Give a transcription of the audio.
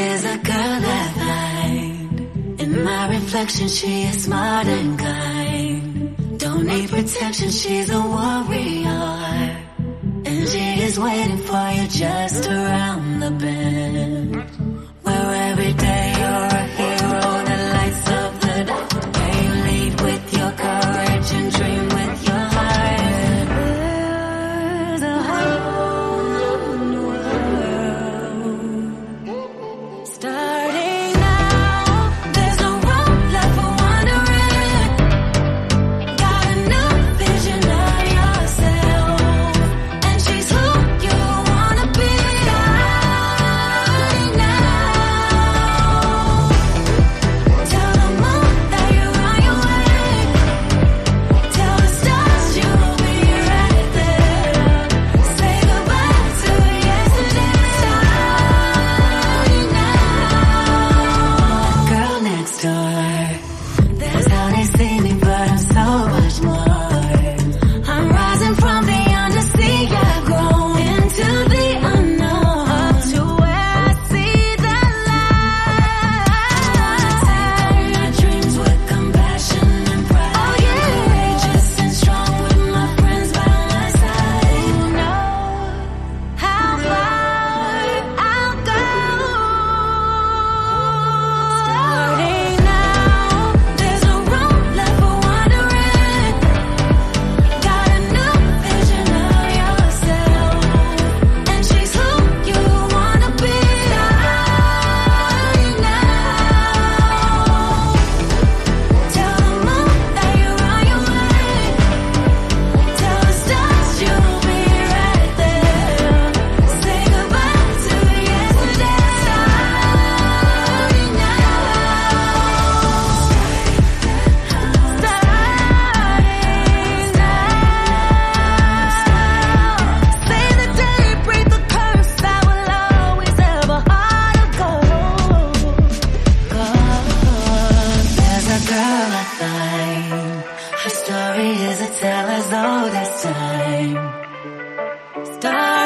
There's a girl I find in my reflection. She is smart and kind. Don't need protection. She's a warrior, and she is waiting for you just around the bend. Where every day you're a hero, the lights of the dark. Where you lead with your courage and dream with your heart. There's a whole new world starting now. There's no room left for wandering. Got a new vision of yourself, and she's who you wanna be right now. Tell the moon that you're on your way. Tell the stars you'll be right there. Say goodbye to yesterday. Starting now. Girl next door. That's how they see me, but I'm so much more. I'm rising from the undersea. I've grown into the unknown, up to where I see the light. Take on my dreams with compassion and pride. Oh yeah, courageous and strong with my friends by my side. Who knows how far I'll go? Starting now, there's no room left for wandering. Got a new vision of yourself, and she's who you wanna be right now. Tell the moon that you're on your way. Tell the stars you'll be right there. Say goodbye to yesterday. Starting now. Say the day, break the curse. I will always have a heart of gold. There's a girl I find. Her story is a tale as old as time. Start